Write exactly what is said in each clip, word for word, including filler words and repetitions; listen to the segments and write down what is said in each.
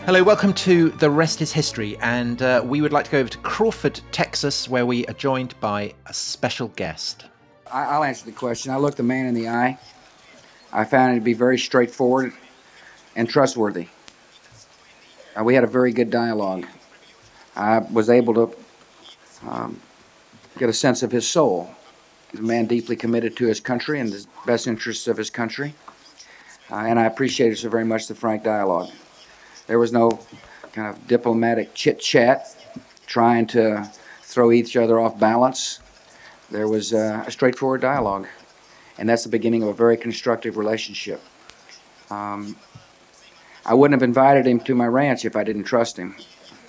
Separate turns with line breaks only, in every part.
Hello, welcome to The Rest is History, and uh, we would like to go over to Crawford, Texas, where we are joined by a special guest.
I'll answer the question. I looked the man in the eye. I found it to be very straightforward and trustworthy. Uh, we had a very good dialogue. I was able to um, get a sense of his soul. He's a man deeply committed to his country and the best interests of his country. Uh, and I appreciated so very much the frank dialogue. There was no kind of diplomatic chit-chat trying to throw each other off balance. There was uh, a straightforward dialogue, and that's the beginning of a very constructive relationship. Um, I wouldn't have invited him to my ranch if I didn't trust him.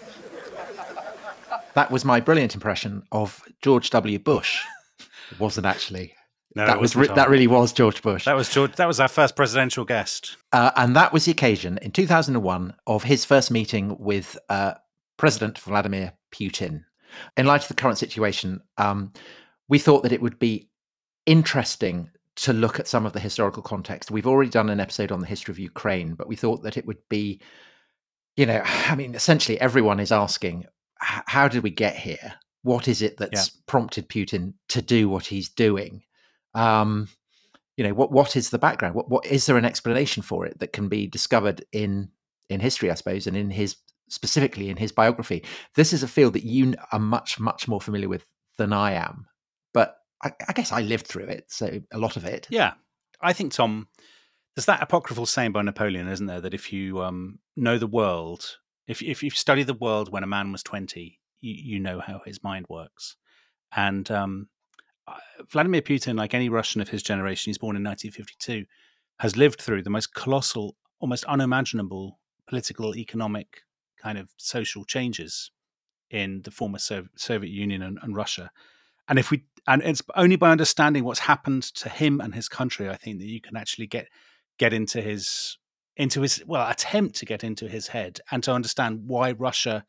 That was my brilliant impression of George W. Bush. It wasn't actually.
No,
that was re- that really was George Bush.
That was George. That was our first presidential guest,
uh, and that was the occasion in two thousand one of his first meeting with uh, President Vladimir Putin. In light of the current situation, um, we thought that it would be interesting to look at some of the historical context. We've already done an episode on the history of Ukraine, but we thought that it would be, you know, I mean, essentially everyone is asking, how did we get here? What is it that's yeah. prompted Putin to do what he's doing? Um, you know, what what is the background? What what is there an explanation for it that can be discovered in in history, I suppose, and in his specifically in his biography? This is a field that you are much much more familiar with than I am, but I, I guess I lived through it, so a lot of it.
Yeah, I think, Tom, there's that apocryphal saying by Napoleon, isn't there, that if you um, know the world, if if you study the world when a man was twenty, you, you know how his mind works, and um, Vladimir Putin, like any Russian of his generation, he's born in nineteen fifty-two, has lived through the most colossal, almost unimaginable political, economic, kind of social changes in the former Soviet Union and, and Russia. And if we, and it's only by understanding what's happened to him and his country, I think, that you can actually get get into his into his well attempt to get into his head and to understand why Russia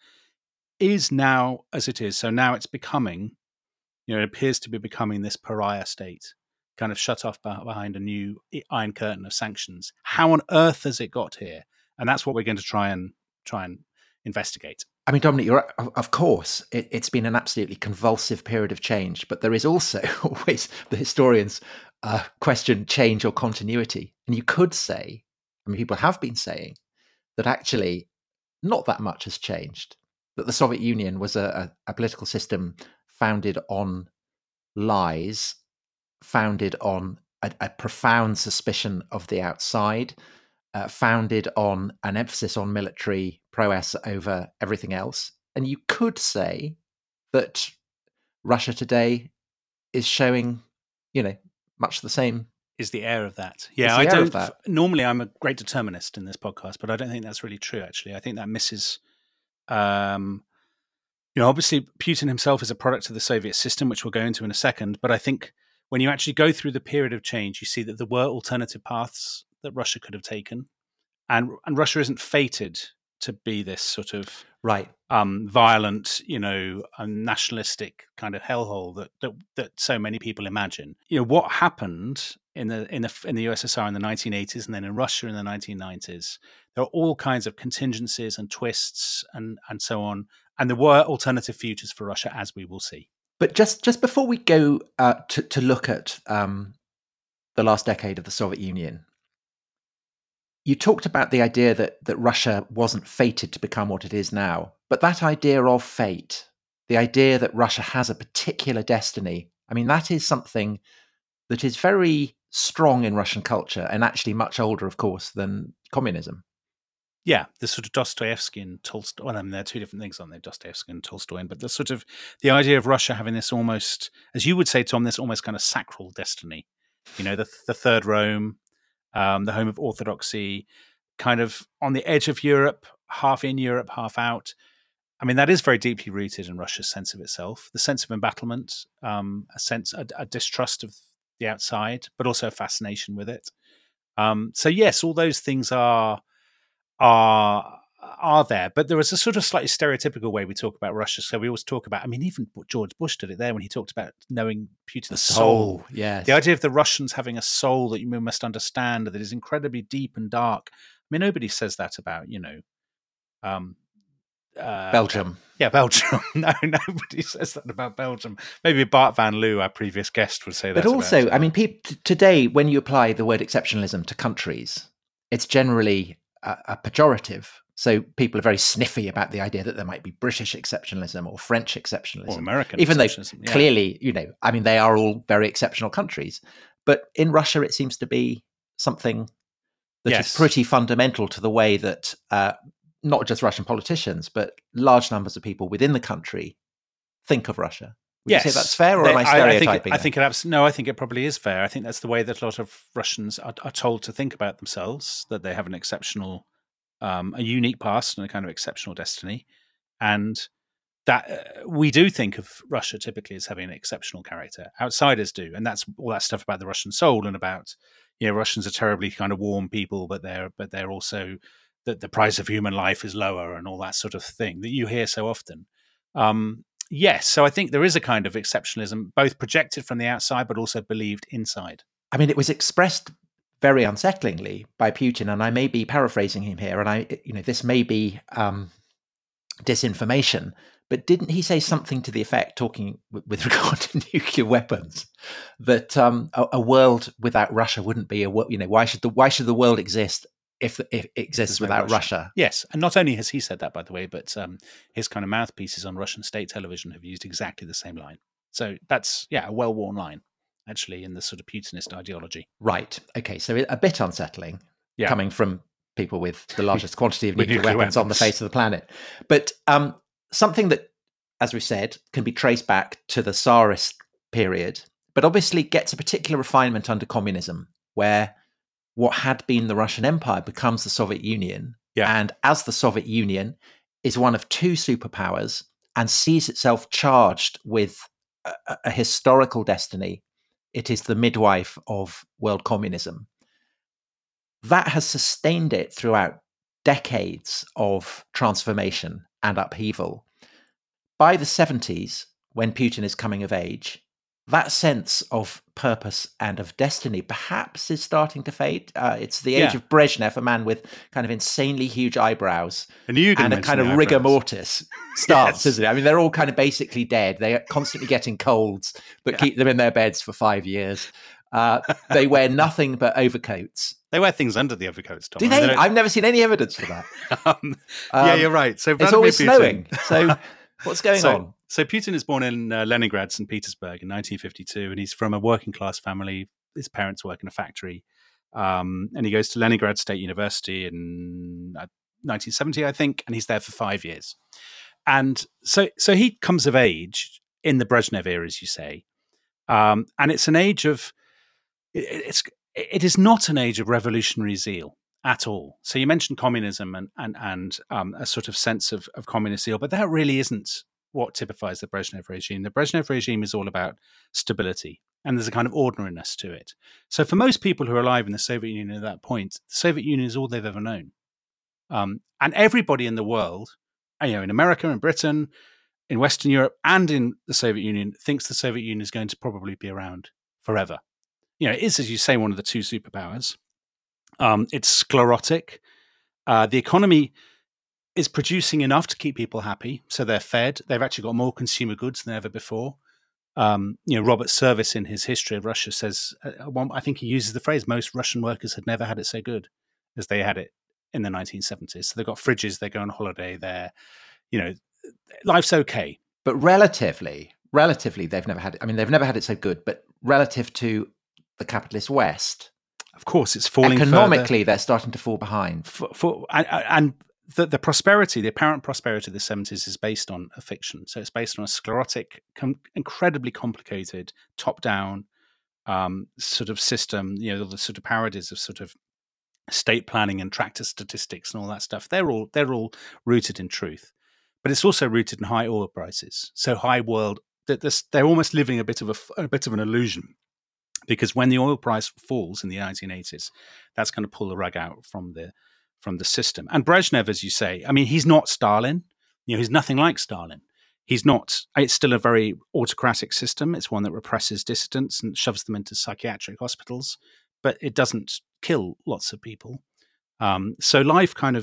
is now as it is. So now it's becoming. You know, it appears to be becoming this pariah state, kind of shut off behind a new iron curtain of sanctions. How on earth has it got here? And that's what we're going to try and try and investigate.
I mean, Dominic, you're of course it, it's been an absolutely convulsive period of change, but there is also always the historians uh, question change or continuity. And you could say, I mean, people have been saying that actually not that much has changed. That the Soviet Union was a, a, a political system founded on lies, founded on a, a profound suspicion of the outside, uh, founded on an emphasis on military prowess over everything else. And you could say that Russia today is showing, you know, much the same.
Is the air of that. Yeah, I don't. That. Normally, I'm a great determinist in this podcast, but I don't think that's really true, actually. I think that misses. Um, You know, obviously, Putin himself is a product of the Soviet system, which we'll go into in a second. But I think when you actually go through the period of change, you see that there were alternative paths that Russia could have taken. And and Russia isn't fated to be this sort of
right,
um, violent, you know, um, nationalistic kind of hellhole that, that that so many people imagine. You know, what happened in the in the in the U S S R in the nineteen eighties and then in Russia in the nineteen nineties, there are all kinds of contingencies and twists and and so on. And there were alternative futures for Russia, as we will see.
But just, just before we go uh, to, to look at um, the last decade of the Soviet Union, you talked about the idea that, that Russia wasn't fated to become what it is now. But that idea of fate, the idea that Russia has a particular destiny, I mean, that is something that is very strong in Russian culture and actually much older, of course, than communism.
Yeah, the sort of Dostoevsky and Tolstoy. Well, I mean, they're two different things, aren't they? Dostoevsky and Tolstoy. But the sort of the idea of Russia having this almost, as you would say, Tom, this almost kind of sacral destiny. You know, the the Third Rome, um, the home of orthodoxy, kind of on the edge of Europe, half in Europe, half out. I mean, that is very deeply rooted in Russia's sense of itself, the sense of embattlement, um, a sense, a, a distrust of the outside, but also a fascination with it. Um, so yes, all those things are. are are there, but there is a sort of slightly stereotypical way we talk about Russia. So we always talk about, I mean, even George Bush did it there when he talked about knowing Putin's
the
soul.
soul. Yes.
The idea of the Russians having a soul that you must understand, that is incredibly deep and dark. I mean, nobody says that about, you know, Um, uh,
Belgium.
Yeah, Belgium. No, nobody says that about Belgium. Maybe Bart van Loo, our previous guest, would say that.
But also,
about,
uh, I mean, pe- t- today, when you apply the word exceptionalism to countries, it's generally a, a pejorative. So people are very sniffy about the idea that there might be British exceptionalism or French exceptionalism.
Or American
even though
exceptionalism, yeah.
Clearly, you know, I mean, they are all very exceptional countries. But in Russia, it seems to be something that yes. is pretty fundamental to the way that uh, not just Russian politicians, but large numbers of people within the country think of Russia. Would
yes.
you say that's fair, or
they,
am I stereotyping?
I, I think, it, I think it abs- no, I think it probably is fair. I think that's the way that a lot of Russians are, are told to think about themselves, that they have an exceptional, um, a unique past and a kind of exceptional destiny. And that uh, we do think of Russia typically as having an exceptional character. Outsiders do. And that's all that stuff about the Russian soul and about, you know, Russians are terribly kind of warm people, but they're, but they're also, that the price of human life is lower and all that sort of thing that you hear so often. Um, Yes, so I think there is a kind of exceptionalism, both projected from the outside, but also believed inside.
I mean, it was expressed very unsettlingly by Putin, and I may be paraphrasing him here, and I, you know, this may be um, disinformation, but didn't he say something to the effect, talking w- with regard to nuclear weapons, that um, a, a world without Russia wouldn't be a world? You know, why should the why should the world exist if, if it exists There's without no Russia. Russia?
Yes, and not only has he said that, by the way, but um, his kind of mouthpieces on Russian state television have used exactly the same line. So that's, yeah, a well-worn line, actually, in the sort of Putinist ideology.
Right. Okay, so a bit unsettling,
yeah.
coming from people with the largest quantity of nuclear,
nuclear
weapons,
weapons
on the face of the planet. But um, something that, as we said, can be traced back to the Tsarist period, but obviously gets a particular refinement under communism, where what had been the Russian Empire becomes the Soviet Union.
Yeah.
And as the Soviet Union is one of two superpowers and sees itself charged with a, a historical destiny, it is the midwife of world communism. That has sustained it throughout decades of transformation and upheaval. By the seventies, when Putin is coming of age, that sense of purpose and of destiny perhaps is starting to fade. Uh, it's the age
yeah.
of Brezhnev, a man with kind of insanely huge eyebrows
and, you
and a kind of rigor mortis stance, yes. isn't it? I mean, they're all kind of basically dead. They are constantly getting colds that yeah. keep them in their beds for five years. Uh, they wear nothing but overcoats.
They wear things under the overcoats, Tom.
Do they? they I've never seen any evidence for that.
um, yeah,
um,
you're right. So
it's always Putin, snowing. So what's going
so,
on?
So Putin is born in uh, Leningrad, Saint Petersburg in nineteen fifty-two, and he's from a working class family. His parents work in a factory. Um, and he goes to Leningrad State University in uh, nineteen seventy, I think, and he's there for five years. And so so he comes of age in the Brezhnev era, as you say. Um, and it's an age of, it, it's it is not an age of revolutionary zeal at all. So you mentioned communism and and and um, a sort of sense of, of communist zeal, but that really isn't what typifies the Brezhnev regime. The Brezhnev regime is all about stability, and there's a kind of ordinariness to it. So for most people who are alive in the Soviet Union at that point, the Soviet Union is all they've ever known. Um, and everybody in the world, you know, in America and Britain, in Western Europe, and in the Soviet Union, thinks the Soviet Union is going to probably be around forever. You know, it is, as you say, one of the two superpowers. Um, it's sclerotic. Uh, the economy is producing enough to keep people happy, so they're fed. They've actually got more consumer goods than ever before. Um, you know, Robert Service in his History of Russia says, uh, one, I think he uses the phrase, most Russian workers had never had it so good as they had it in the nineteen seventies. So they've got fridges, they go on holiday, they're, you know, life's okay.
But relatively, relatively, they've never had it. I mean, they've never had it so good, but relative to the capitalist West,
of course, it's falling
economically,
further.
They're starting to fall behind.
For, for, and and the, the prosperity, the apparent prosperity of the seventies is based on a fiction. So it's based on a sclerotic, com- incredibly complicated, top-down um, sort of system, you know, the sort of parodies of sort of state planning and tractor statistics and all that stuff. They're all they're all rooted in truth. But it's also rooted in high oil prices. So high world, they're almost living a bit of a, a bit of an illusion. Because when the oil price falls in the nineteen eighties, that's going to pull the rug out from the from the system. And Brezhnev, as you say, I mean, he's not Stalin. You know, he's nothing like Stalin. He's not. It's still a very autocratic system. It's one that represses dissidents and shoves them into psychiatric hospitals, but it doesn't kill lots of people. Um, so life kind of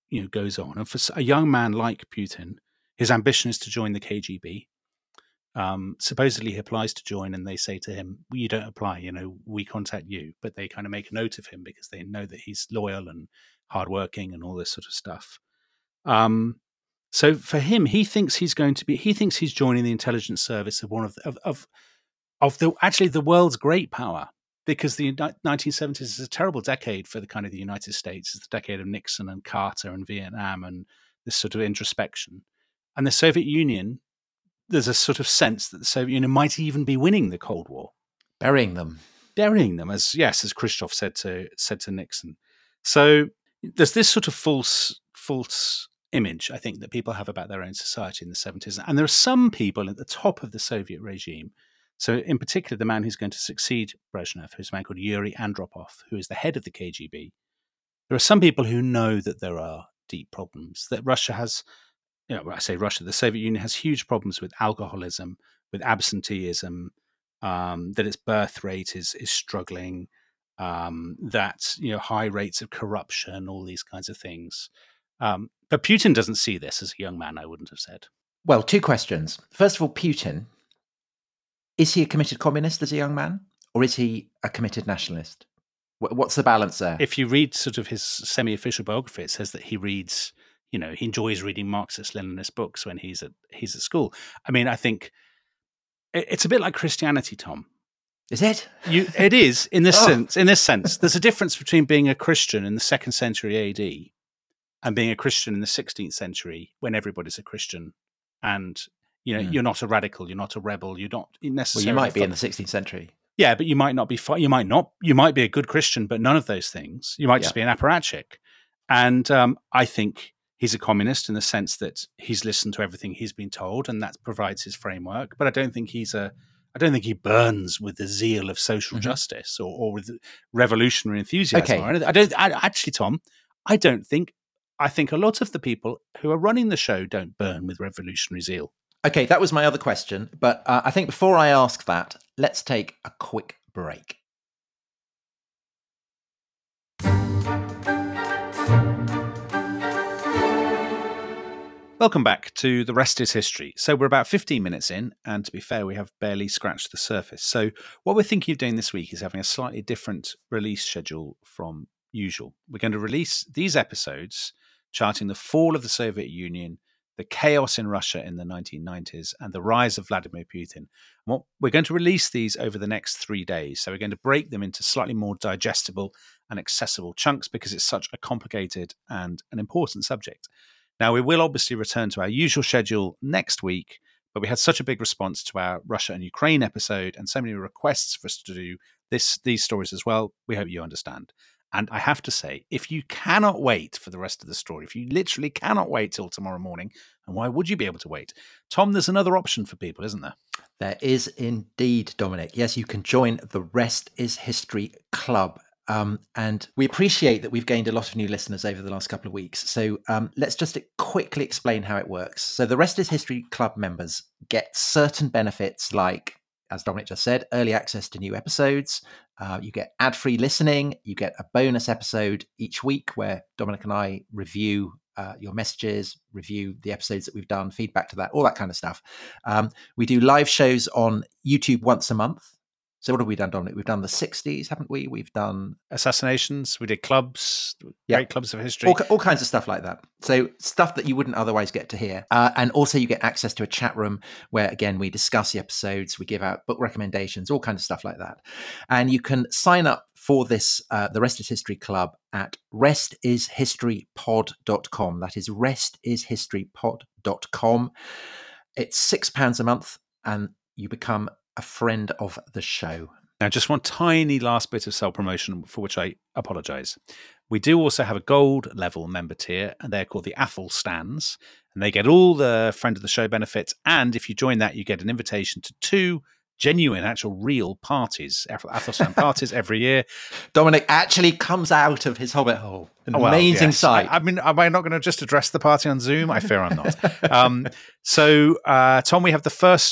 you know, goes on. And for a young man like Putin, his ambition is to join the K G B. Um, supposedly he applies to join and they say to him, well, you don't apply, you know, we contact you. But they kind of make a note of him because they know that he's loyal and hardworking and all this sort of stuff. Um, so for him, he thinks he's going to be, he thinks he's joining the intelligence service of one of, the, of, of, of the, actually the world's great power, because the nineteen seventies is a terrible decade for the kind of the United States. It's the decade of Nixon and Carter and Vietnam and this sort of introspection. And the Soviet Union, there's a sort of sense that the Soviet Union might even be winning the Cold War.
Burying them.
Burying them, as yes, as Khrushchev said to said to Nixon. So there's this sort of false false image, I think, that people have about their own society in the seventies. And there are some people at the top of the Soviet regime. So in particular, the man who's going to succeed Brezhnev, who's a man called Yuri Andropov, who is the head of the K G B. There are some people who know that there are deep problems, that Russia has, you know, I say Russia, the Soviet Union has huge problems with alcoholism, with absenteeism, um, that its birth rate is is struggling, um, that, you know, high rates of corruption, all these kinds of things. Um, but Putin doesn't see this as a young man, I wouldn't have said.
Well, two questions. First of all, Putin, is he a committed communist as a young man, or is he a committed nationalist? What's the balance there?
If you read sort of his semi-official biography, it says that he reads, you know, he enjoys reading Marxist-Leninist books when he's at he's at school. I mean, I think it's a bit like Christianity, Tom.
Is it?
You, it is in this
Oh.
sense. In this sense, there's a difference between being a Christian in the second century A D and being a Christian in the sixteenth century, when everybody's a Christian, and you know,
Mm.
you're not a radical, you're not a rebel, you're not
Well,
necessarily.
you might be
fo-
in the sixteenth century.
Yeah, but you might not be. fi- You might not. You might be a good Christian, but none of those things. You might just
Yeah.
be an apparatchik. And um, I think he's a communist in the sense that he's listened to everything he's been told, and that provides his framework. But I don't think he's a. I don't think he burns with the zeal of social
Mhm.
justice or, or with revolutionary enthusiasm.
Okay.
Or anything. I don't. I, actually, Tom, I don't think. I think a lot of the people who are running the show don't burn with revolutionary zeal.
Okay, that was my other question. But uh, I think before I ask that, let's take a quick break.
Welcome back to The Rest is History. So we're about fifteen minutes in, and to be fair, we have barely scratched the surface. So what we're thinking of doing this week is having a slightly different release schedule from usual. We're going to release these episodes charting the fall of the Soviet Union, the chaos in Russia in the nineteen nineties, and the rise of Vladimir Putin. Well, we're going to release these over the next three days. So we're going to break them into slightly more digestible and accessible chunks because it's such a complicated and an important subject. Now, we will obviously return to our usual schedule next week, but we had such a big response to our Russia and Ukraine episode and so many requests for us to do this these stories as well. We hope you understand. And I have to say, if you cannot wait for the rest of the story, if you literally cannot wait till tomorrow morning, and why would you be able to wait? Tom, there's another option for people, isn't there?
There is indeed, Dominic. Yes, you can join the Rest is History Club. Um, and we appreciate that we've gained a lot of new listeners over the last couple of weeks. So um, let's just quickly explain how it works. So the Rest is History Club members get certain benefits like, as Dominic just said, early access to new episodes. Uh, you get ad-free listening. You get a bonus episode each week where Dominic and I review uh, your messages, review the episodes that we've done, feedback to that, all that kind of stuff. Um, we do live shows on YouTube once a month. So what have we done, Dominic? We've done the sixties, haven't we? We've done
Assassinations. We did clubs,
Yeah.
great clubs of history.
all, all kinds of stuff like that. So stuff that you wouldn't otherwise get to hear. Uh, and also you get access to a chat room where, again, we discuss the episodes, we give out book recommendations, all kinds of stuff like that. And you can sign up for this, uh, the Rest is History Club at rest is history pod dot com. That is rest is history pod dot com. It's six pounds a month and you become a friend of the show.
Now, just one tiny last bit of self-promotion for which I apologise. We do also have a gold level member tier, and they're called the Athelstans, and they get all the friend of the show benefits. And if you join that, you get an invitation to two genuine, actual, real parties, Athelstan parties every year.
Dominic actually comes out of his hobbit hole. An
Oh, well,
amazing
yes.
sight.
I, I mean, am I not going to just address the party on Zoom? I fear I'm not. um, so, uh, Tom, we have the first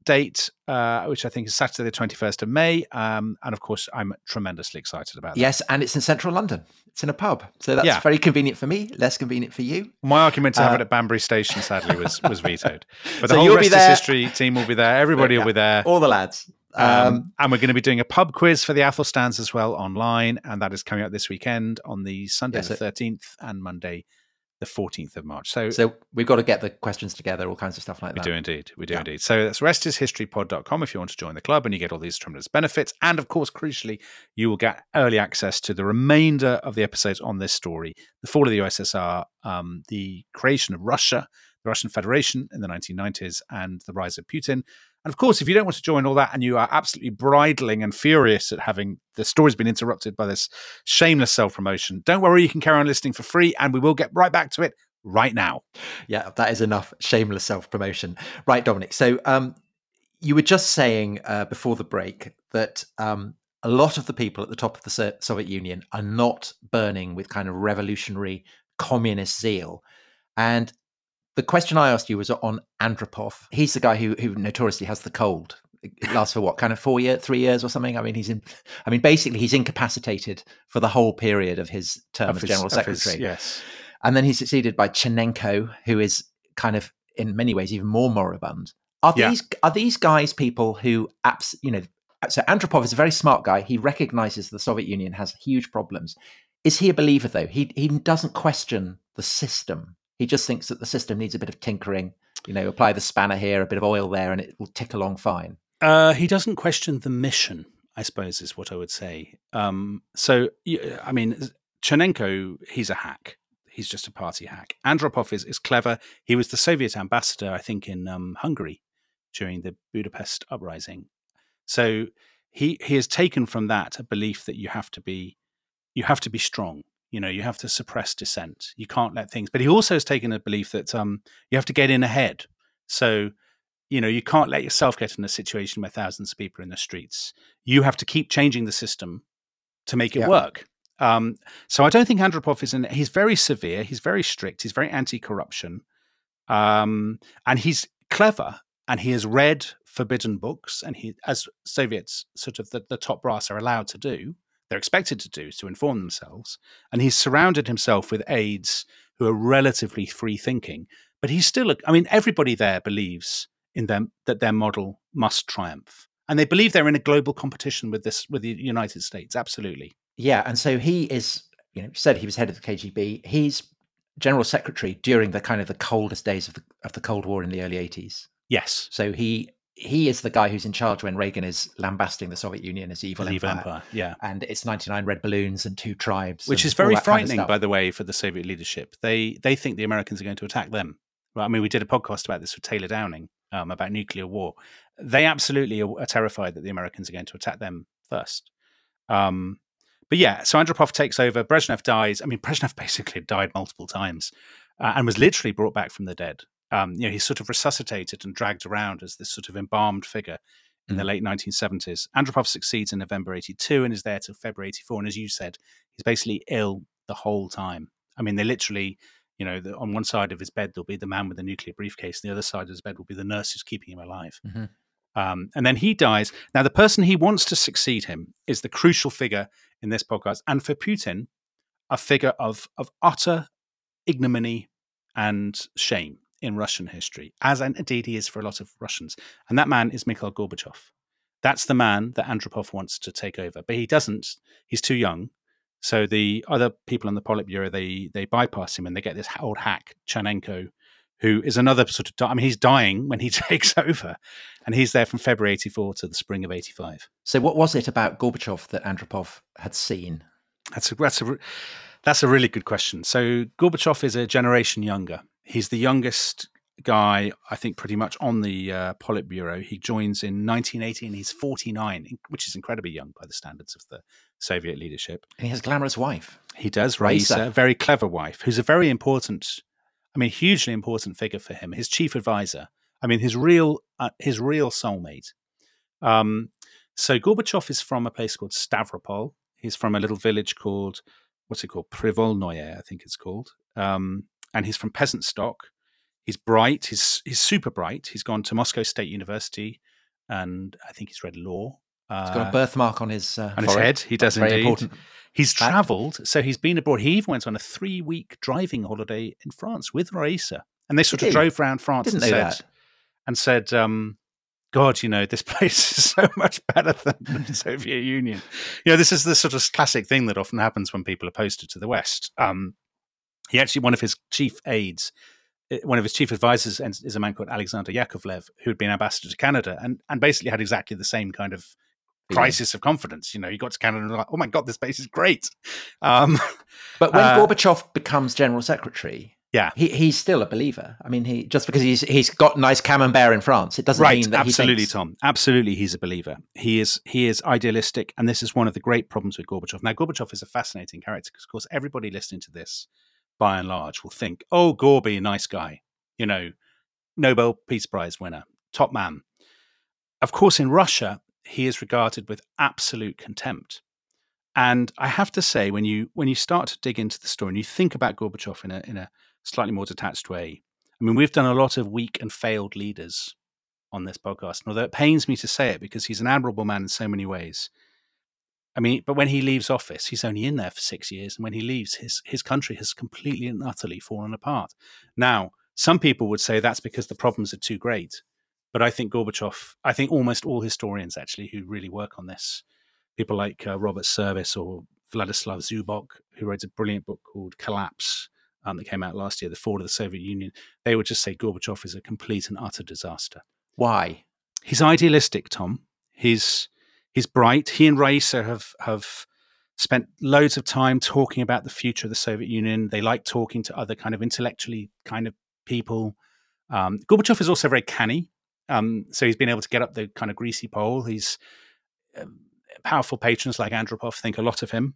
date, uh, which I think is Saturday the twenty-first of May. Um, and of course, I'm tremendously excited about that.
Yes, and it's in central London. It's in a pub. So that's
Yeah.
very convenient for me, less convenient for you.
My argument to have
Uh,
it at Banbury Station, sadly, was was vetoed. But the
So
whole
you'll be
Rest is
there.
History team will be there. Everybody
Yeah,
will be there.
All the lads.
Um,
Um,
and we're going to be doing a pub quiz for the Athelstans as well online. And that is coming up this weekend on the Sunday
Yeah,
the
so-
thirteenth and Monday the fourteenth of March. So,
so we've got to get the questions together, all kinds of stuff like
we
that.
do indeed. We do
Yeah.
indeed. So that's rest is history pod dot com if you want to join the club, and you get all these tremendous benefits. And of course, crucially, you will get early access to the remainder of the episodes on this story: the fall of the U S S R, um, the creation of Russia, the Russian Federation in the nineteen nineties, and the rise of Putin. And of course, if you don't want to join all that and you are absolutely bridling and furious at having the story's been interrupted by this shameless self-promotion, don't worry, you can carry on listening for free, and we will get right back to it right now.
Yeah, that is enough shameless self-promotion. Right, Dominic. So um, you were just saying uh, before the break that um, a lot of the people at the top of the So- Soviet Union are not burning with kind of revolutionary communist zeal. And the question I asked you was on Andropov. He's the guy who who notoriously has the cold. It lasts for what, kind of four years, three years or something? I mean, he's in. I mean, basically, he's incapacitated for the whole period of his term
Of
as
his-
general
of his-
secretary.
yes.
And then he's succeeded by Chernenko, who is kind of, in many ways, even more moribund. Are
Yeah.
these are these guys people who, abs- you know, so Andropov is a very smart guy. He recognizes the Soviet Union has huge problems. Is he a believer, though? He he doesn't question the system. He just thinks that the system needs a bit of tinkering. You know, apply the spanner here, a bit of oil there, and it will tick along fine.
Uh, he doesn't question the mission, I suppose, is what I would say. Um, so, y- I mean, Chernenko, he's a hack. He's just a party hack. Andropov is, is clever. He was the Soviet ambassador, I think, in um, Hungary during the Budapest uprising. So he he has taken from that a belief that you have to be you have to be strong. You know, you have to suppress dissent. You can't let things. But he also has taken a belief that um, you have to get in ahead. So, you know, you can't let yourself get in a situation where thousands of people are in the streets. You have to keep changing the system to make it
Yeah.
work. Um, so I don't think Andropov is in. He's very severe. He's very strict. He's very anti-corruption, um, and he's clever. And he has read forbidden books. And he, as Soviets, sort of the, the top brass are allowed to do, they're expected to do, is to inform themselves. And he's surrounded himself with aides who are relatively free thinking. But he's still. A, I mean, everybody there believes in them that their model must triumph, and they believe they're in a global competition with this with the United States. Absolutely.
Yeah, and so he is, you know, said he was head of the K G B. He's general secretary during the kind of the coldest days of the of the Cold War in the early eighties.
Yes.
So he he is the guy who's in charge when Reagan is lambasting the Soviet Union as evil
Evil
empire.
empire. Yeah.
And it's ninety-nine red balloons and two tribes,
Which
and
is
all
very
that kind of
frightening,
stuff.
by the way, for the Soviet leadership. They they think the Americans are going to attack them. Well, I mean, we did a podcast about this with Taylor Downing um, about nuclear war. They absolutely are, are terrified that the Americans are going to attack them first. Um, but yeah, so Andropov takes over. Brezhnev dies. I mean, Brezhnev basically died multiple times uh, and was literally brought back from the dead. Um, you know, he's sort of resuscitated and dragged around as this sort of embalmed figure in the late nineteen seventies. Andropov succeeds in November eighty-two and is there till February eighty-four. And as you said, he's basically ill the whole time. I mean, they literally, you know, the, on one side of his bed, there'll be the man with the nuclear briefcase. The other side of his bed will be the nurse who's keeping him alive.
Mm-hmm.
Um, and then he dies. Now, the person he wants to succeed him is the crucial figure in this podcast. And for Putin, a figure of, of utter ignominy and shame in Russian history, as indeed he is for a lot of Russians. And that man is Mikhail Gorbachev. That's the man that Andropov wants to take over. But he doesn't. He's too young. So the other people on the Politburo, they they bypass him and they get this old hack, Chernenko, who is another sort of, I mean, he's dying when he takes over. And he's there from February eighty-four to the spring of eighty-five.
So what was it about Gorbachev that Andropov had seen?
That's a, that's a, that's a really good question. So Gorbachev is a generation younger. He's the youngest guy, I think, pretty much on the uh, Politburo. He joins in nineteen eighty and he's forty-nine, which is incredibly young by the standards of the Soviet leadership.
And he has a glamorous wife.
He does,
Raisa.
Raisa, a very clever wife, who's a very important, I mean, hugely important figure for him. His chief advisor. I mean, his real, uh, his real soulmate. Um, so Gorbachev is from a place called Stavropol. He's from a little village called, what's it called? Privolnoye, I think it's called. Um, and he's from peasant stock. He's bright. He's he's super bright. He's gone to Moscow State University. and I think he's read law. Uh,
he's got a birthmark on his uh,
on his
forehead.
head. He does
That's very
indeed.
important.
He's
fact.
travelled, so he's been abroad. He even went on a three-week driving holiday in France with Raissa, and they sort
Did
of
he?
drove around France
Didn't
and
know
said,
that.
and said, um, God, you know, this place is so much better than the Soviet Union. You know, this is the sort of classic thing that often happens when people are posted to the West. Um, he actually, one of his chief aides, one of his chief advisors is a man called Alexander Yakovlev, who had been ambassador to Canada and, and basically had exactly the same kind of crisis of confidence. You know, he got to Canada and was like, oh my God, this place is great. Um,
but when
uh,
Gorbachev becomes general secretary,
yeah,
he, he's still a believer. I mean, he just because he's he's got nice camembert in France, it doesn't
right,
mean that
absolutely,
he thinks...
Tom. Absolutely, he's a believer. He is he is idealistic, and this is one of the great problems with Gorbachev. Now, Gorbachev is a fascinating character because, of course, everybody listening to this, by and large, will think, "Oh, Gorby, nice guy, you know, Nobel Peace Prize winner, top man." Of course, in Russia, he is regarded with absolute contempt. And I have to say, when you when you start to dig into the story and you think about Gorbachev in a in a slightly more detached way, I mean, we've done a lot of weak and failed leaders on this podcast. And although it pains me to say it because he's an admirable man in so many ways, I mean, but when he leaves office, he's only in there for six years, and when he leaves, his his country has completely and utterly fallen apart. Now, some people would say that's because the problems are too great, but I think Gorbachev, I think almost all historians actually who really work on this, people like uh, Robert Service or Vladislav Zubok, who wrote a brilliant book called Collapse um, that came out last year, The Fall of the Soviet Union, they would just say Gorbachev is a complete and utter disaster.
Why?
He's idealistic, Tom. He's he's bright. He and Raissa have have spent loads of time talking about the future of the Soviet Union. They like talking to other kind of intellectually kind of people. Um, Gorbachev is also very canny. Um, so he's been able to get up the kind of greasy pole. He's um, powerful patrons like Andropov think a lot of him.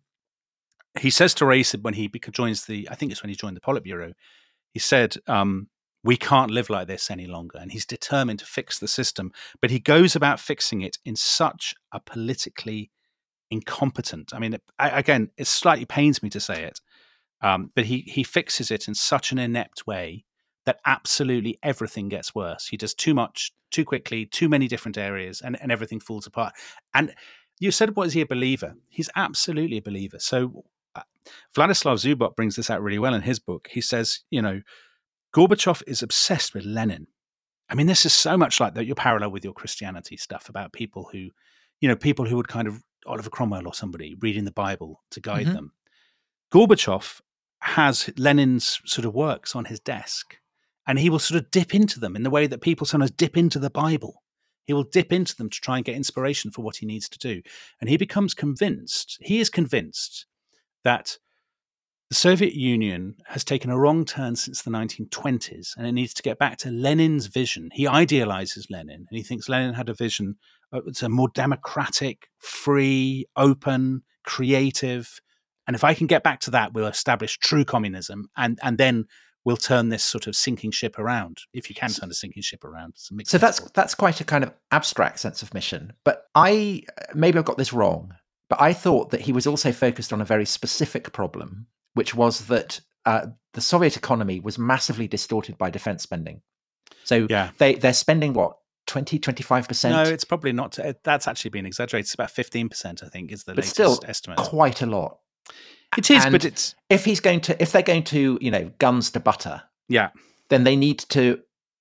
He says to Raissa when he joins the, I think it's when he joined the Politburo, he said, um, we can't live like this any longer. And he's determined to fix the system. But he goes about fixing it in such a politically incompetent, I mean, it, I, again, it slightly pains me to say it, um, but he he fixes it in such an inept way that absolutely everything gets worse. He does too much, too quickly, too many different areas, and, and everything falls apart. And you said, was he a believer? He's absolutely a believer. So uh, Vladislav Zubok brings this out really well in his book. He says, you know, Gorbachev is obsessed with Lenin. I mean, this is so much like that. Your parallel with your Christianity stuff about people who, you know, people who would kind of, Oliver Cromwell or somebody reading the Bible to guide
Mm-hmm.
them. Gorbachev has Lenin's sort of works on his desk, and he will sort of dip into them in the way that people sometimes dip into the Bible. He will dip into them to try and get inspiration for what he needs to do. And he becomes convinced, he is convinced that the Soviet Union has taken a wrong turn since the nineteen twenties, and it needs to get back to Lenin's vision. He idealizes Lenin, and he thinks Lenin had a vision. Uh, it's a more democratic, free, open, creative. And if I can get back to that, we'll establish true communism, and, and then we'll turn this sort of sinking ship around, if you can turn a sinking ship around.
So that's that's quite a kind of abstract sense of mission. But I, maybe I've got this wrong, but I thought that he was also focused on a very specific problem, which was that uh, the Soviet economy was massively distorted by defense spending. So
yeah.
they, they're spending, what, twenty, twenty-five percent?
No, it's probably not. That's actually been exaggerated. It's about fifteen percent, I think, is the
but
latest
still
estimate.
Quite a lot.
It is,
and
but it's...
If he's going to, if they're going to, you know, guns to butter,
yeah,
then they need to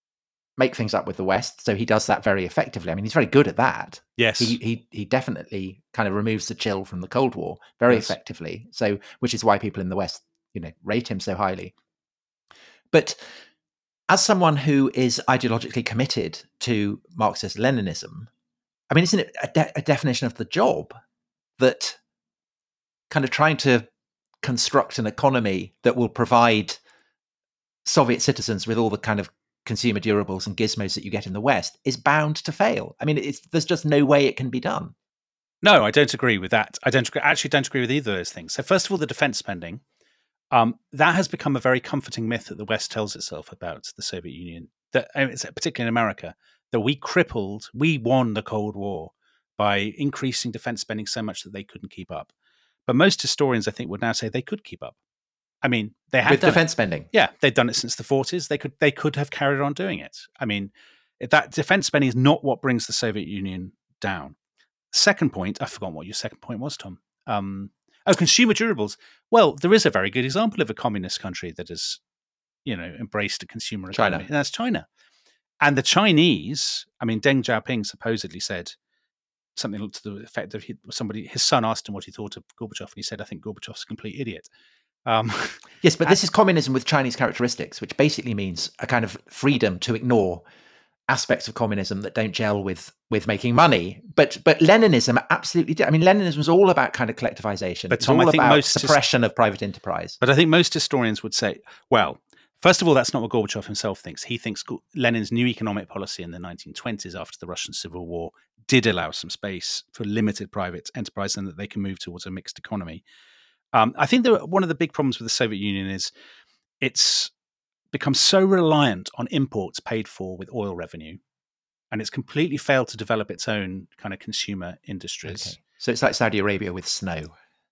make things up with the West. So he does that very effectively. I mean, he's very good at that.
Yes.
He he he definitely kind of removes the chill from the Cold War very
yes.
effectively. So, which is why people in the West, you know, rate him so highly. But as someone who is ideologically committed to Marxist-Leninism, I mean, isn't it a, de- a definition of the job that kind of trying to construct an economy that will provide Soviet citizens with all the kind of consumer durables and gizmos that you get in the West is bound to fail? I mean, it's, there's just no way it can be done.
No, I don't agree with that. I don't agree, actually don't agree with either of those things. So first of all, the defense spending, um, that has become a very comforting myth that the West tells itself about the Soviet Union, that particularly in America, that we crippled, we won the Cold War by increasing defense spending so much that they couldn't keep up. But most historians, I think, would now say they could keep up. I mean, they had
with
done
defense
it.
spending.
Yeah, they'd done it since the forties. They could they could have carried on doing it. I mean, that defense spending is not what brings the Soviet Union down. Second point, I've forgotten what your second point was, Tom. Um, oh, consumer durables. Well, there is a very good example of a communist country that has, you know, embraced a consumer economy,
China.
and that's China. And the Chinese, I mean, Deng Xiaoping supposedly said something to the effect of he, somebody, his son asked him what he thought of Gorbachev, and he said, "I think Gorbachev's a complete idiot." Um,
yes, but this is communism with Chinese characteristics, which basically means a kind of freedom to ignore aspects of communism that don't gel with with making money. But but Leninism absolutely did. I mean, Leninism was all about kind of collectivization.
But
It's
Tom,
all
I think
about
most his-
suppression of private enterprise.
But I think most historians would say, well, first of all, that's not what Gorbachev himself thinks. He thinks Lenin's new economic policy in the nineteen twenties after the Russian Civil War did allow some space for limited private enterprise and that they can move towards a mixed economy. Um, I think that one of the big problems with the Soviet Union is it's become so reliant on imports paid for with oil revenue, and it's completely failed to develop its own kind of consumer industries.
Okay. So it's like Saudi Arabia with snow.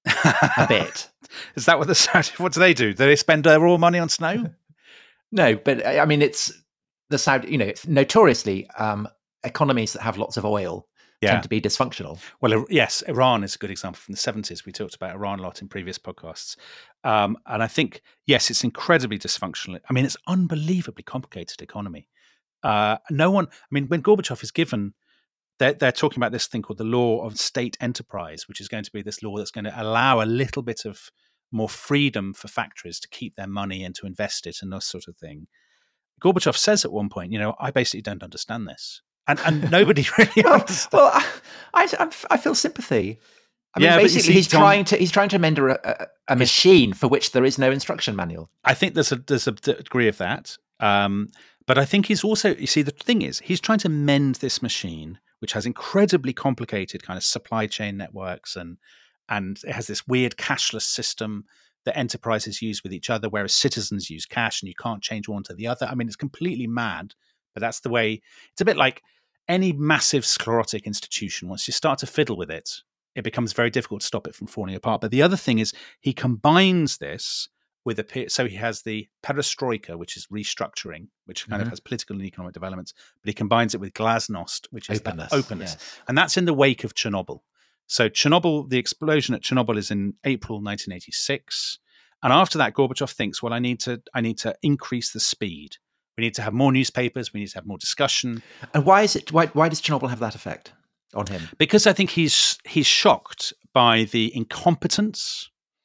A bit.
Is that what the Saudi, what do they do? Do they spend their raw money on snow?
No, but I mean, it's the Saudi, you know, it's notoriously um, economies that have lots of oil
Yeah.
tend to be dysfunctional.
Well, yes, Iran is a good example from the seventies. We talked about Iran a lot in previous podcasts. Um, and I think, yes, it's incredibly dysfunctional. I mean, it's unbelievably complicated economy. Uh, no one, I mean, when Gorbachev is given, they're, they're talking about this thing called the law of state enterprise, which is going to be this law that's going to allow a little bit of more freedom for factories to keep their money and to invest it and this sort of thing. Gorbachev says at one point, you know, I basically don't understand this. And, and nobody really
well,
understands.
well, I, I, I feel sympathy. I mean,
Yeah, but you
basically,
see,
he's
Tom-
trying to he's trying to amend a, a, a machine for which there is no instruction manual.
I think there's a there's a degree of that, um, but I think he's also, you see, the thing is, he's trying to mend this machine, which has incredibly complicated kind of supply chain networks, and and it has this weird cashless system that enterprises use with each other, whereas citizens use cash, and you can't change one to the other. I mean, it's completely mad, but that's the way. It's a bit like any massive sclerotic institution. Once you start to fiddle with it, it becomes very difficult to stop it from falling apart. But the other thing is he combines this with a pe- so he has the perestroika, which is restructuring, which kind
Mhm.
of has political and economic developments, but he combines it with glasnost, which is that
Openness,
openness.
yes.
And that's in the wake of Chernobyl. So Chernobyl, the explosion at Chernobyl is in April nineteen eighty-six. And after that, Gorbachev thinks, well, I need to I need to increase the speed. We need to have more newspapers. We need to have more discussion.
And why is it? Why, why does Chernobyl have that effect on him?
Because I think he's he's shocked by the incompetence,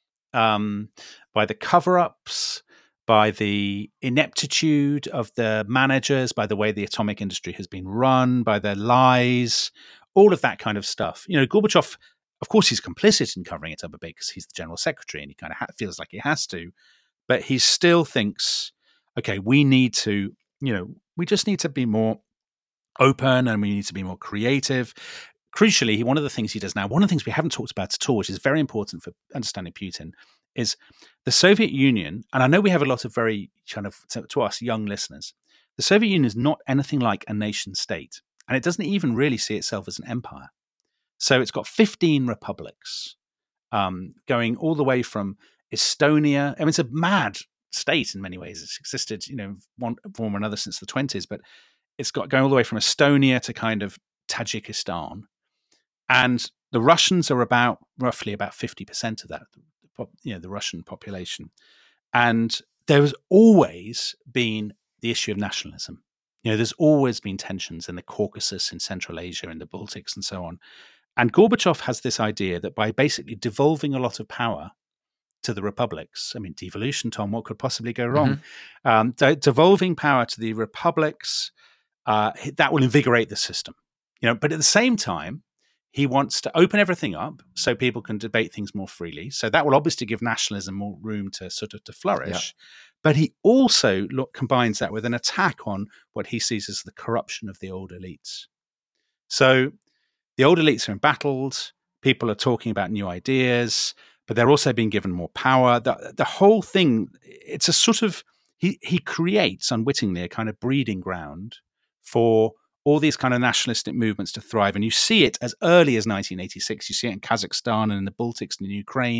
um, by the cover-ups, by the ineptitude of the managers, by the way the atomic industry has been run, by their lies, all of that kind of stuff. You know, Gorbachev, of course, he's complicit in covering it up a bit because he's the general secretary and he kind of ha- feels like he has to, but he still thinks, okay, we need to, you know, we just need to be more open and we need to be more creative. Crucially, one of the things he does now, one of the things we haven't talked about at all, which is very important for understanding Putin, is the Soviet Union. And I know we have a lot of very kind of, to, to us young listeners, the Soviet Union is not anything like a nation state. And it doesn't even really see itself as an empire. So it's got fifteen republics, um, going all the way from Estonia. I mean, it's a mad state in many ways. It's existed, you know, one form or another since the twenties, but it's got going all the way from Estonia to kind of Tajikistan. And the Russians are about roughly about fifty percent of that, you know, the Russian population. And there has always been the issue of nationalism. You know, there's always been tensions in the Caucasus, in Central Asia, in the Baltics, and so on. And Gorbachev has this idea that by basically devolving a lot of power to the republics, I mean, devolution, Tom, what could possibly go wrong? Mm-hmm. Um, de- devolving power to the republics, uh, that will invigorate the system. You know, but at the same time, he wants to open everything up so people can debate things more freely. So that will obviously give nationalism more room to sort of to flourish. Yeah. But he also look, combines that with an attack on what he sees as the corruption of the old elites. So the old elites are embattled. People are talking about new ideas, but they're also being given more power. The, the whole thing, it's a sort of, he, he creates unwittingly a kind of breeding ground for all these kind of nationalistic movements to thrive. And you see it as early as nineteen eighty-six. You see it in Kazakhstan and in the Baltics and in Ukraine,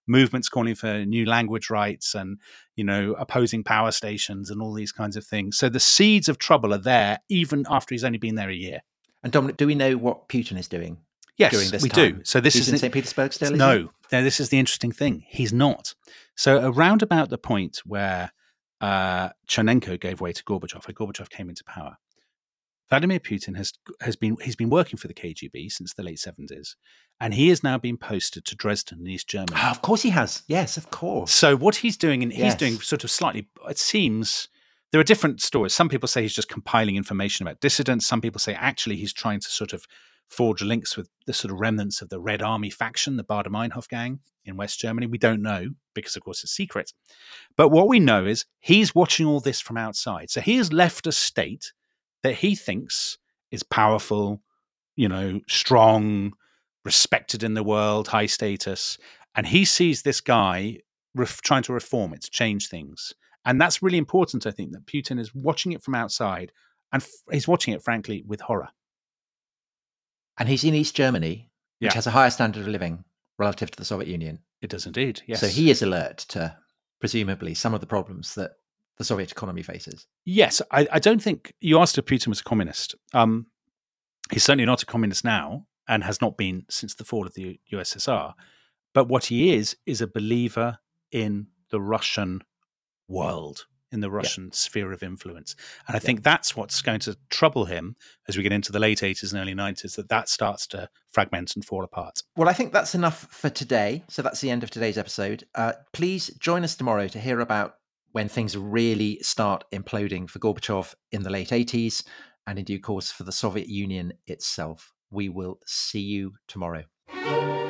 movements calling for new language rights and, you know, opposing power stations and all these kinds of things. So the seeds of trouble are there even after he's only been there a year.
And Dominic, do we know what Putin is doing
yes,
during this
we
time?
do. So this
he's
is
in
the,
Saint Petersburg still, is
no,
he?
no, this is the interesting thing. He's not. So around about the point where uh, Chernenko gave way to Gorbachev, where Gorbachev came into power, Vladimir Putin has has been he's been working for the K G B since the late seventies, and he has now been posted to Dresden in East Germany.
Oh, of course he has. Yes, of course.
So what he's doing, and he's
Yes.
doing sort of slightly, it seems, there are different stories. Some people say he's just compiling information about dissidents. Some people say actually he's trying to sort of forge links with the sort of remnants of the Red Army faction, the Baader-Meinhof gang in West Germany. We don't know because, of course, it's secret. But what we know is he's watching all this from outside. So he has left a state that he thinks is powerful, you know, strong, respected in the world, high status. And he sees this guy ref- trying to reform it, to change things. And that's really important, I think, that Putin is watching it from outside, and f- he's watching it, frankly, with horror.
And he's in East Germany, which
Yeah.
has a higher standard of living relative to the Soviet Union.
It does indeed, yes.
So he is alert to, presumably, some of the problems that the Soviet economy faces.
Yes, I, I don't think you asked if Putin was a communist. Um, he's certainly not a communist now, and has not been since the fall of the U S S R. But what he is is a believer in the Russian world, in the Russian yeah. sphere of influence, and I think yeah. that's what's going to trouble him as we get into the late eighties and early nineties. That that starts to fragment and fall apart.
Well, I think that's enough for today. So that's the end of today's episode. Uh, please join us tomorrow to hear about when things really start imploding for Gorbachev in the late eighties, and in due course for the Soviet Union itself. We will see you tomorrow.